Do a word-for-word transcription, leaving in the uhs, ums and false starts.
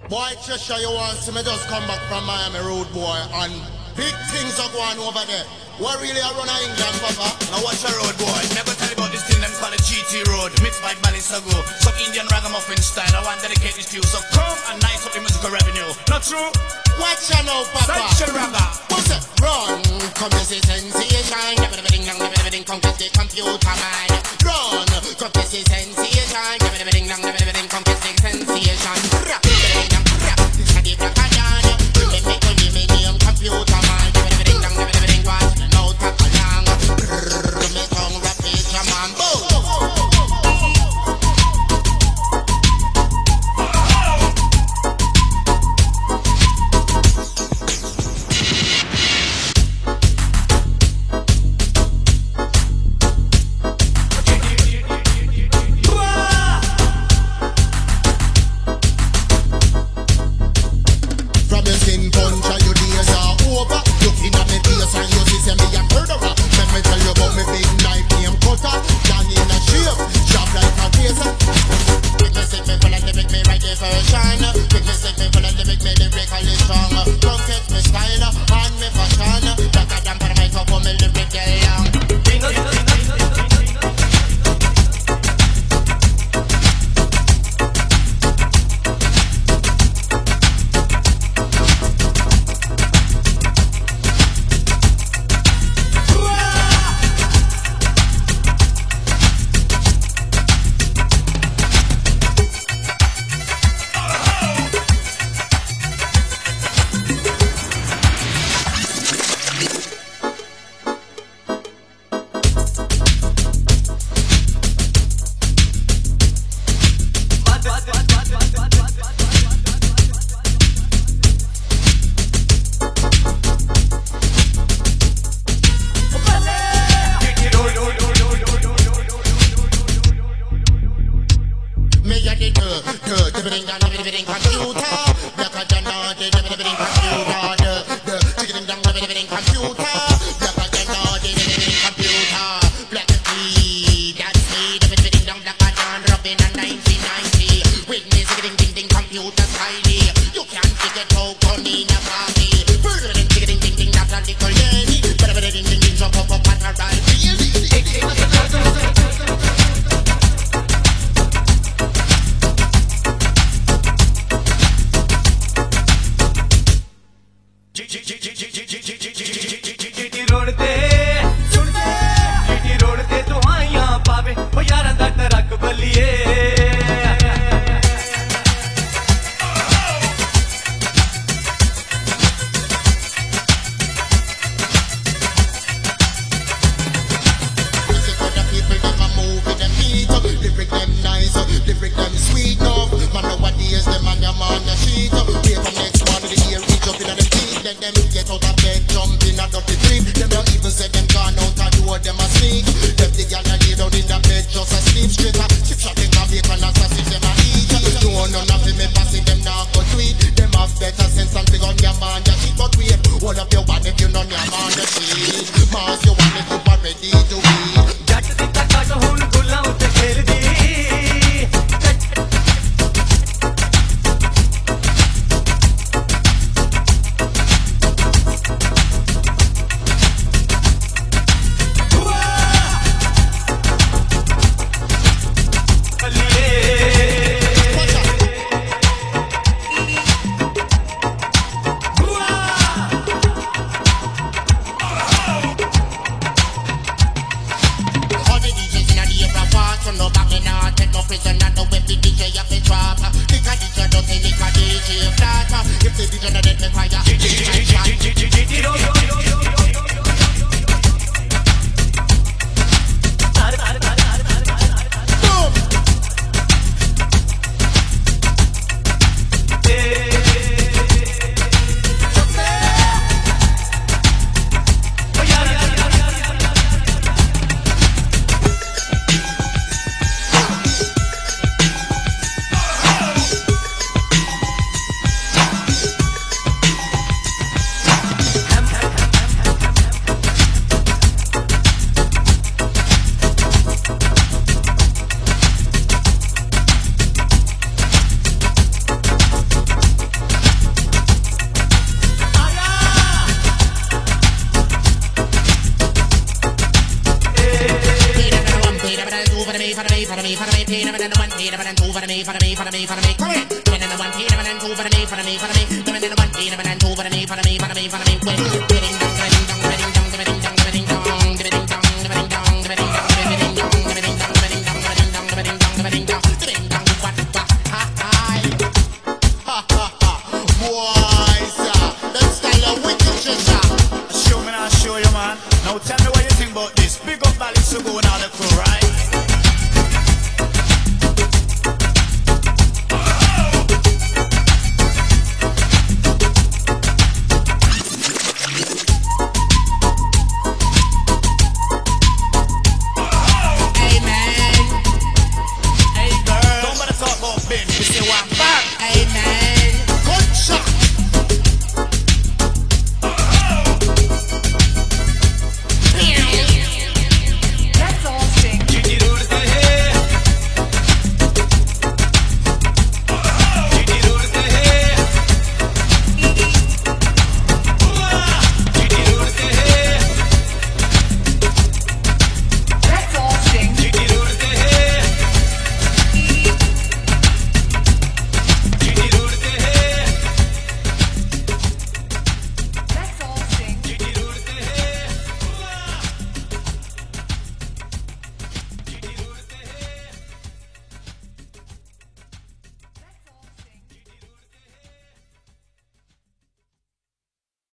Boy, just show you want to me just come back from Miami Road, boy, and big things are going over there. What really I run a England, papa? Now watch a road, boy. Never tell you about this thing them call it G T Road. Mixed by Balisago. Some Indian ragamuffin style. I want to dedicate this to you. So come and nice up the musical revenue. Not true? Watch you now, papa. Sanction raga. What's it? Run, come to see sensation. Never never ding dong, never never ding conquest the computer mind. Run, come to see sensation. Never never ding dong, never never ding conquest the sensation. Rap, ding dong, rap. This is the black and down. Let me go give me name computer mind. Never never ding dong, never never ding what. No tap along. Me tongue rap is your man. Boom. me, for me, for me, P number one, P number two, for me, for me, for me, for me. Come in. Give me the one, P number two, for me, for me, for me. Give me the one, P number two, for me, for me, for me, for me. Wait, ding dong, ding dong, ding dong, ding dong, ding dong, ding dong, ding dong, ding dong, ding dong, ding dong, ding dong, ding dong, ding dong, ding dong, ding dong, ding dong, what, what, ha, hi. Ha, ha, ha. Boy, sir, that style of wicked treasure. Show me now, show you, man. Now tell me what you think about this. Big up Bally's to go and all the crew, right?